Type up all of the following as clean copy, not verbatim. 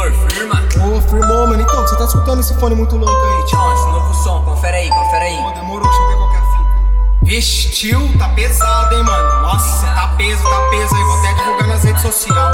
Senhor, firma. Ô, firmou, mano. Então, você tá escutando esse fone muito louco aí, tio? Não, esse novo som, confere aí, confere aí. Pô, demorou, deixa eu ver qual que é a fita. Vixe, tio, tá pesado, hein, mano. Nossa, tá peso aí. Vou até divulgar nas redes sociais.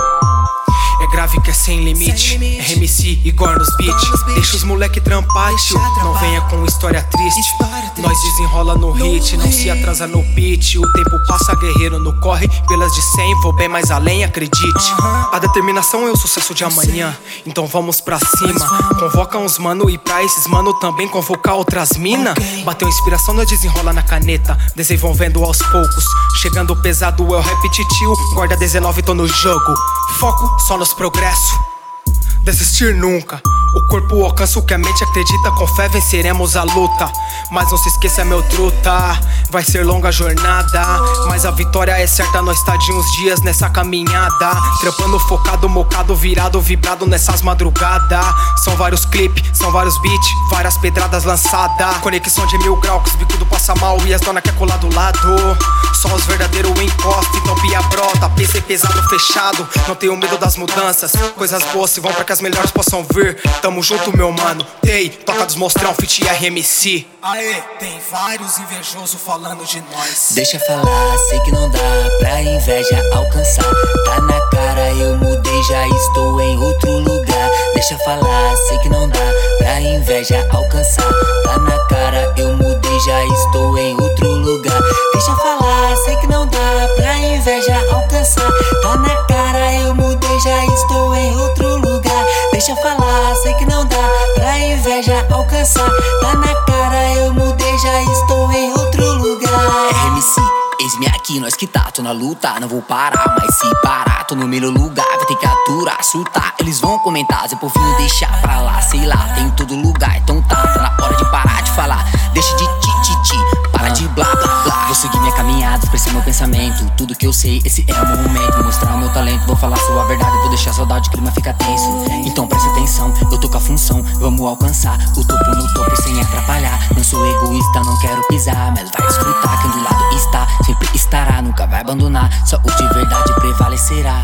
É grave que é sem limite, RMC, Igor nos beat. Deixa os moleque trampar, tio. Não venha com história triste. Nós desenrola no hit, não se atrasa no pitch. O tempo passa, guerreiro no corre. Pelas de 100, vou bem mais além, acredite. A determinação é o sucesso de amanhã, então vamos pra cima. Convoca uns mano e pra esses mano também convocar outras mina. Bateu inspiração, nós desenrola na caneta, desenvolvendo aos poucos. Chegando pesado, é o repetitivo. Guarda 19, tô no jogo. Foco só nos progresso, desistir nunca. O corpo alcança o que a mente acredita. Com fé venceremos a luta. Mas não se esqueça, meu truta, vai ser longa a jornada, mas a vitória é certa. Nós tá de uns dias nessa caminhada, trampando focado, mocado, virado, vibrado nessas madrugadas. São vários clipes, são vários beats, várias pedradas lançadas. Conexão de 1000 graus, que os bicudo passa mal e as dona quer colar do lado. Só os verdadeiros encostam, então pia brota. PC pesado, fechado, não tenho medo das mudanças. Coisas boas se vão pra que as melhores possam vir. Tamo junto, meu mano. Tei, toca dos mostrar um feat RMC. Aê, tem vários invejosos falando de nós. Deixa falar, sei que não dá pra inveja alcançar. Tá na cara, eu mudei, já estou em outro lugar. Deixa falar, sei que não dá pra inveja alcançar. Tá na cara, eu mudei, já estou em outro lugar. Deixa falar, sei que não dá pra inveja alcançar. Tá na cara, eu mudei, já estou em outro lugar. Deixa falar, sei que não dá pra inveja alcançar. Tá na cara, eu mudei, já estou em outro lugar. RMC, eis-me aqui, nós que tá, tô na luta. Não vou parar, mas se parar, tô no melhor lugar. Vai ter que aturar, surtar, eles vão comentar. Zé Povinho deixar pra lá, sei lá, tem em todo lugar. Então tá na hora de parar de falar. Deixa de ti, para de blá blá blá. Vou seguir minha caminhada, expressar meu pensamento. Tudo que eu sei, esse é o meu momento. Vou mostrar o meu talento, vou falar sua verdade. Vou deixar a saudade, o clima fica tenso. Então preste atenção, eu tô com a função. Vamos alcançar o topo no topo sem atrapalhar. Não sou egoísta, não quero pisar, mas vai desfrutar. Quem do lado está, sempre estará, nunca vai abandonar. Só o de verdade prevalecerá.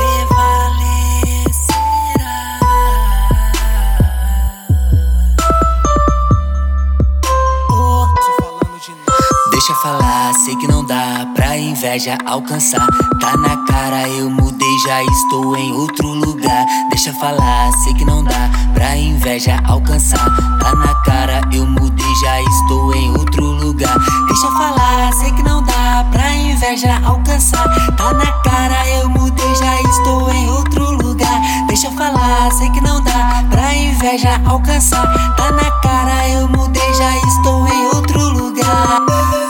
Deixa falar, sei que não dá pra inveja alcançar. Tá na cara, eu mudei, já estou em outro lugar. Deixa falar, sei que não dá pra inveja alcançar. Tá na cara, eu mudei, já estou em outro lugar. Deixa falar, sei que não dá pra inveja alcançar. Tá na cara, eu mudei, já estou em outro lugar. Deixa falar, sei que não dá pra inveja alcançar. Tá na cara, eu mudei, já estou em outro lugar.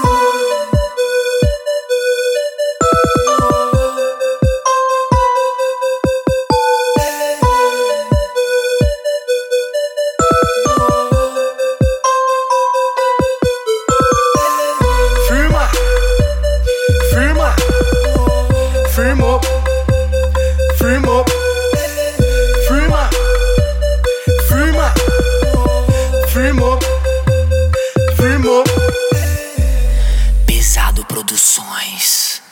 Firmou, firmou, firma, firma, firmou, firmou. Pesado Produções.